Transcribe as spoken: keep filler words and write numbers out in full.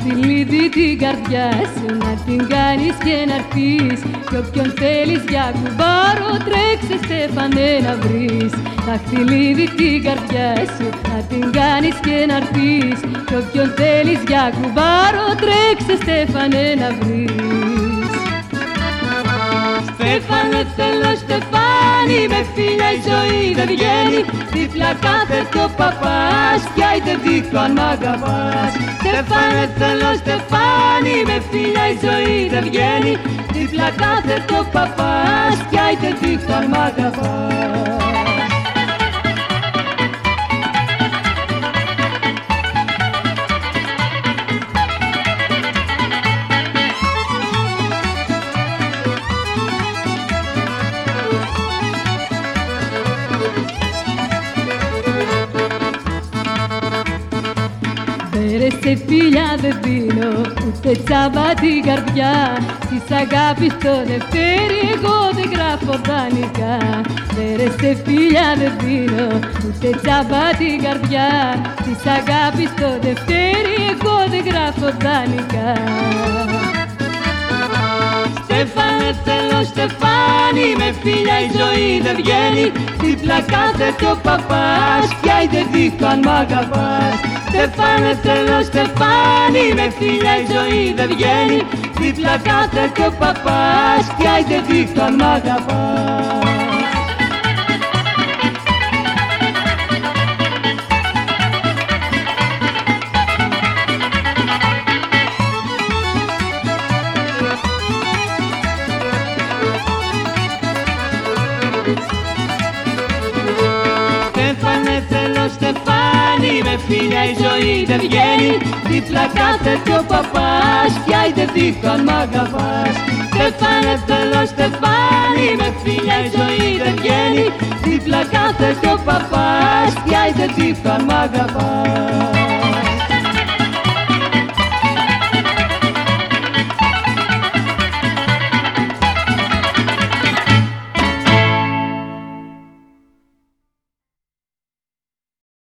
δαχτυλίδι την καρδιά σου, να την κάνεις και να έρθεις. Κι όποιον θέλεις για κουμπάρο, τρέξε Στέφανε να βρεις. Δαχτυλίδι την καρδιά σου, να την κάνεις και να έρθεις. Κι όποιον θέλεις για κουμπάρο, τρέξε Στέφανε να βρεις. Στέφανε θέλω Στεφάνι, με φίλια η ζωή δεν βγαίνει. Δίπλα κάθεται ο παπάς, κι άιτε δείχνω αν μ' αγαπάς. Στέφανε θέλω Στεφάνι, με φίλια η ζωή δεν βγαίνει. Δίπλα κάθεται ο παπάς, κι άιτε δείχνω αν μ' αγαπάς. Φέρε σε φίλια δεν δίνω, ούτε τσάμπα την καρδιά. Της αγάπης το δευτέρι εγώ δεν γράφω δανεικά. Φέρε σε φίλια δεν δίνω, ούτε τσάμπα την καρδιά. Της αγάπης το δευτέρι εγώ δεν γράφω δανεικά. Στέφανε θέλω Στεφάνι, με φίλια η ζωή δεν βγαίνει. Δίπλα κάθεται ο παπάς, κι άιτε δείχνω αν μ' αγαπάς. Στέφανε θέλω Στεφάνι, με φίλια η ζωή δεν βγαίνει. Δίπλα κάθεται ο παπάς, κι άιτε δείχνω αν μ' αγαπάς. Στέφανε θέλω Στεφάνι, με φίλια η ζωή δεν βγαίνει. Δίπλα κάθεται ο παπάς, κι άιτε δείχνω αν μ' αγαπάς. Στέφανε θέλω Στεφάνι, με φίλια η ζωή δεν βγαίνει. Δίπλα κάθεται ο παπάς, κι άιτε δείχνω αν μ' αγαπάς.